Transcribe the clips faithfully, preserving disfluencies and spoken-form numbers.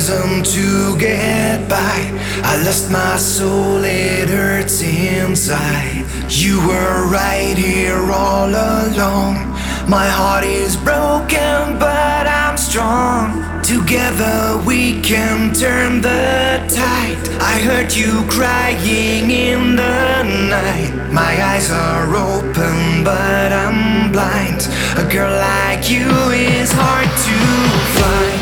reason to get by. I lost my soul, it hurts inside. You were right here all along. My heart is broken, but I'm strong. Together we can turn the tide. I heard you crying in the night. My eyes are open, but I'm blind. A girl like you is hard to find.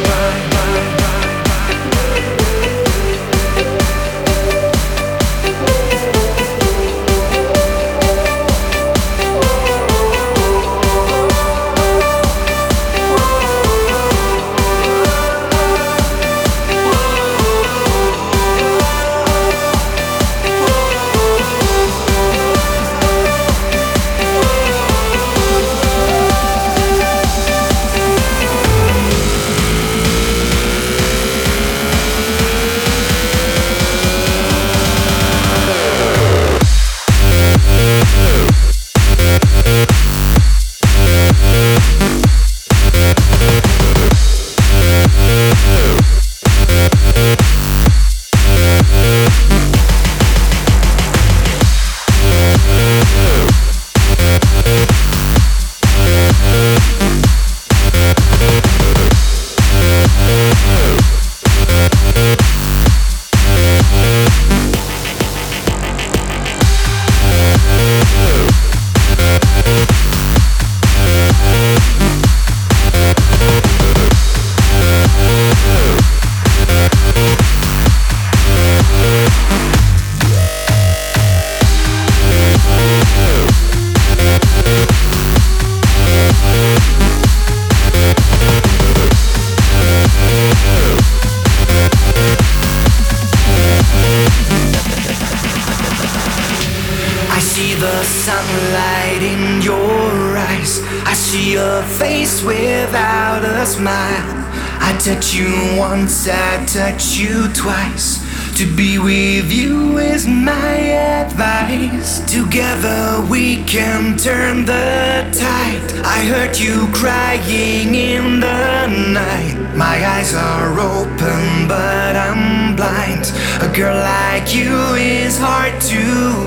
The sunlight in your eyes. I see a face without a smile. I touch you once, I touch you twice. To be with you is my advice. Together we can turn the tide. I heard you crying in the night. My eyes are open, but I'm blind. A girl like you is hard to